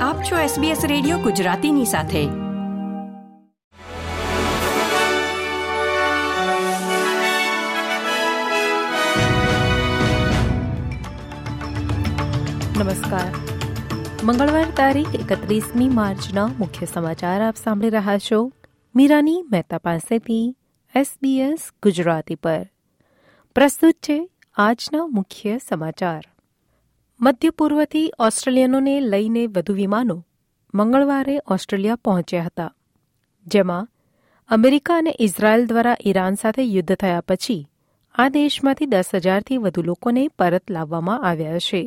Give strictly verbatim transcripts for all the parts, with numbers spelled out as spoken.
આપ છો SBS radio ગુજરાતીની સાથે. નમસ્કાર. મંગળવાર તારીખ એકત્રીસમી માર્ચના મુખ્ય સમાચાર આપ સાંભળી રહ્યા છો મીરાની મહેતા પાસેથી એસબીએસ ગુજરાતી પર. પ્રસ્તુત છે આજના મુખ્ય સમાચાર. મધ્ય પૂર્વથી ઓસ્ટ્રેલિયનોને લઈને વધુ વિમાનો મંગળવારે ઓસ્ટ્રેલિયા પહોંચ્યા હતા, જેમાં અમેરિકા અને ઇઝરાયલ દ્વારા ઈરાન સાથે યુદ્ધ થયા પછી આ દેશમાંથી દસ હજારથી વધુ લોકોને પરત લાવવામાં આવ્યા છે.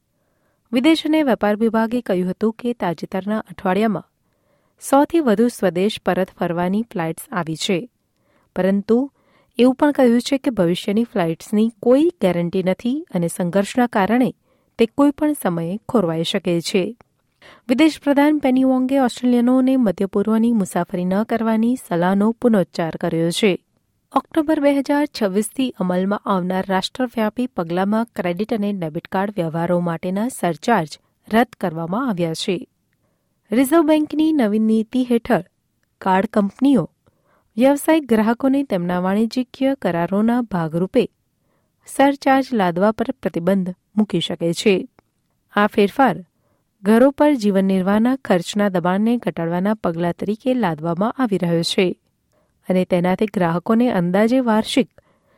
વિદેશ અને વેપાર વિભાગે કહ્યું હતું કે તાજેતરના અઠવાડિયામાં સોથી વધુ સ્વદેશ પરત ફરવાની ફ્લાઇટ્સ આવી છે, પરંતુ એવું પણ કહ્યું છે કે ભવિષ્યની ફ્લાઇટ્સની કોઈ ગેરંટી નથી અને સંઘર્ષના કારણે તે કોઈ પણ સમયે ખોરવાઈ શકે છે. વિદેશ પ્રધાન પેની વોંગે ઓસ્ટ્રેલિયનોને મધ્ય પૂર્વની મુસાફરી ન કરવાની સલાહનો પુનરોચ્ચાર કર્યો છે. ઓક્ટોબર બે હજાર છવ્વીસથી અમલમાં આવનાર રાષ્ટ્રવ્યાપી પગલાંમાં ક્રેડિટ અને ડેબિટ કાર્ડ વ્યવહારો માટેના સરચાર્જ રદ કરવામાં આવ્યા છે. રિઝર્વ બેંકની નવી નીતિ હેઠળ કાર્ડ કંપનીઓ વ્યવસાયિક ગ્રાહકોને તેમના વાણિજ્યિક કરારોના ભાગરૂપે સરચાર્જ લાદવા પર પ્રતિબંધ મૂકી શકે છે. આ ફેરફાર ઘરો પર જીવન નિર્વાહના ખર્ચના દબાણને ઘટાડવાના પગલાં તરીકે લાદવામાં આવી રહ્યો છે અને તેનાથી ગ્રાહકોને અંદાજે વાર્ષિક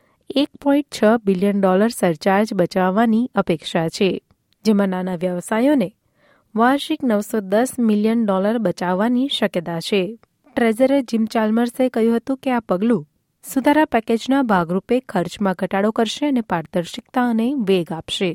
એક પોઈન્ટ છ બિલિયન ડોલર સરચાર્જ બચાવવાની અપેક્ષા છે, જેમાં નાના વ્યવસાયોને વાર્ષિક નવસો દસ મિલિયન ડોલર બચાવવાની શક્યતા છે. ટ્રેઝરર જીમ ચાલ્મર્સે કહ્યું હતું કે આ પગલું સુધારા પેકેજના ભાગરૂપે ખર્ચમાં ઘટાડો કરશે અને પારદર્શિકતાને વેગ આપશે.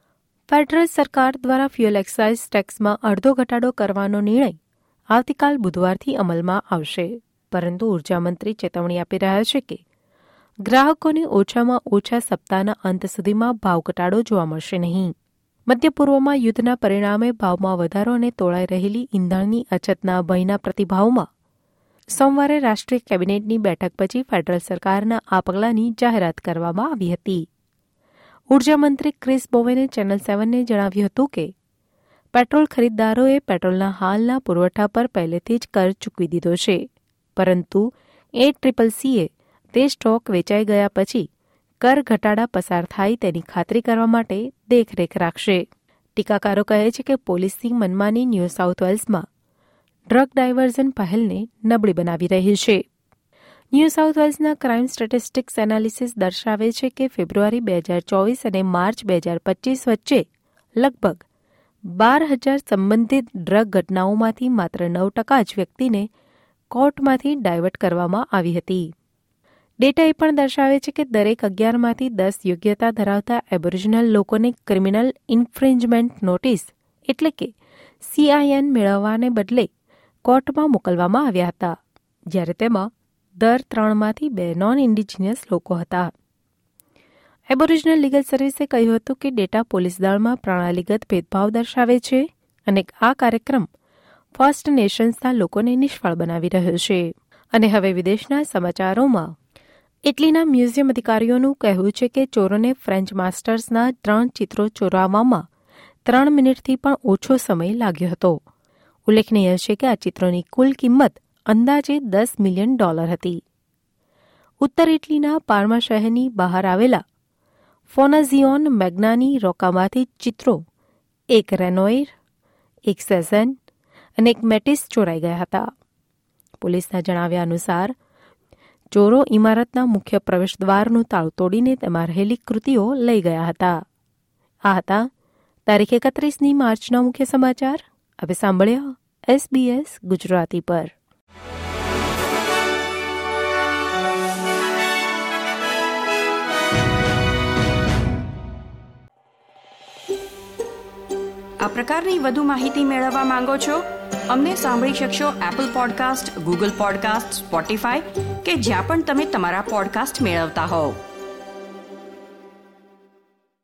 ફેડરલ સરકાર દ્વારા ફ્યુઅલ એક્સાઇઝ ટેક્સમાં અડધો ઘટાડો કરવાનો નિર્ણય આવતીકાલ બુધવારથી અમલમાં આવશે, પરંતુ ઉર્જામંત્રી ચેતવણી આપી રહ્યા છે કે ગ્રાહકોને ઓછામાં ઓછા સપ્તાહના અંત સુધીમાં ભાવ ઘટાડો જોવા મળશે નહીં. મધ્ય પૂર્વમાં યુદ્ધના પરિણામે ભાવમાં વધારો અને તોળાઈ રહેલી ઇંધણની અછતના ભયના પ્રતિભાવમાં સોમવારે રાષ્ટ્રીય કેબિનેટની બેઠક પછી ફેડરલ સરકારના આ પગલાંની જાહેરાત કરવામાં આવી હતી. ઉર્જામંત્રી ક્રિસ બોવેને ચેનલ સેવનને જણાવ્યું હતું કે પેટ્રોલ ખરીદદારોએ પેટ્રોલના હાલના પુરવઠા પર પહેલેથી જ કર ચૂકવી દીધો છે, પરંતુ એ ટ્રિપલ સીએ તે સ્ટોક વેચાઈ ગયા પછી કર ઘટાડા પસાર થાય તેની ખાતરી કરવા માટે દેખરેખ રાખશે. ટીકાકારો કહે છે કે પોલીસની મનમાની ન્યૂ સાઉથ વેલ્સમાં ડ્રગ ડાયવર્ઝન પહેલને નબળી બનાવી રહી છે. ન્યૂ સાઉથ વેલ્સના ક્રાઇમ સ્ટેટિસ્ટિક્સ એનાલિસિસ દર્શાવે છે કે ફેબ્રુઆરી બે હજાર ચોવીસ અને માર્ચ બે હજાર પચીસ વચ્ચે લગભગ બાર હજાર સંબંધિત ડ્રગ ઘટનાઓમાંથી માત્ર નવ ટકા જ વ્યક્તિને કોર્ટમાંથી ડાયવર્ટ કરવામાં આવી હતી. ડેટા એ પણ દર્શાવે છે કે દરેક અગિયારમાંથી દસ યોગ્યતા ધરાવતા એબોરિજિનલ લોકોને ક્રિમિનલ ઇન્ફ્રિન્જમેન્ટ નોટિસ એટલે કે સીઆઈએન મેળવવાને બદલે કોર્ટમાં મોકલવામાં આવ્યા હતા, જ્યારે તેમાં દર ત્રણમાંથી બે નોન ઇન્ડિજિનિયસ લોકો હતા. એબોરિજિનલ લીગલ સર્વિસે કહ્યું હતું કે ડેટા પોલીસ દળમાં પ્રણાલીગત ભેદભાવ દર્શાવે છે અને આ કાર્યક્રમ ફર્સ્ટ નેશન્સના લોકોને નિષ્ફળ બનાવી રહ્યો છે. અને હવે વિદેશના સમાચારોમાં ઇટલીના મ્યુઝિયમ અધિકારીઓનું કહેવું છે કે ચોરોને ફ્રેન્ચ માસ્ટર્સના ત્રણ ચિત્રો ચોરાવવામાં ત્રણ મિનિટથી પણ ઓછો સમય લાગ્યો હતો. ઉલ્લેખનીય છે કે આ ચિત્રોની કુલ કિંમત અંદાજે દસ મિલિયન ડોલર હતી. ઉત્તર ઇટલીના પાર્મા શહેરની બહાર આવેલા ફોનાઝિયોન મેગ્નાની રોકામાંથી ચિત્રો એક રેનોઇર, એક સેઝન અને એક મેટિસ ચોરાઈ ગયા હતા. પોલીસના જણાવ્યા અનુસાર ચોરો ઇમારતના મુખ્ય પ્રવેશદ્વારનું તાળું તોડીને તેમાં રહેલી કૃતિઓ લઈ ગયા હતા. આ હતા તારીખ એકત્રીસમી માર્ચના મુખ્ય સમાચાર. હવે સાંભળ્યા એસબીએસ ગુજરાતી પર. આ પ્રકારની વધુ માહિતી મેળવવા માંગો છો? અમને સાંભળી શકશો Apple podcast, Google podcast, Spotify કે જ્યાં પણ તમે તમારા પોડકાસ્ટ મેળવતા હોવ.